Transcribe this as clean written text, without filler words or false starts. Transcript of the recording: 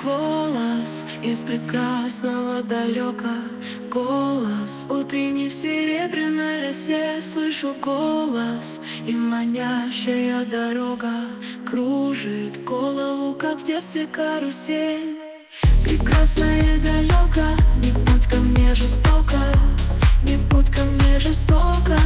голос из прекрасного далека. Голос утренний в серебряной росе. Слышу голос, и манящая дорога кружит голову, как в детстве карусель. Прекрасное далеко, не будь ко мне жестоко, не будь ко мне жестоко.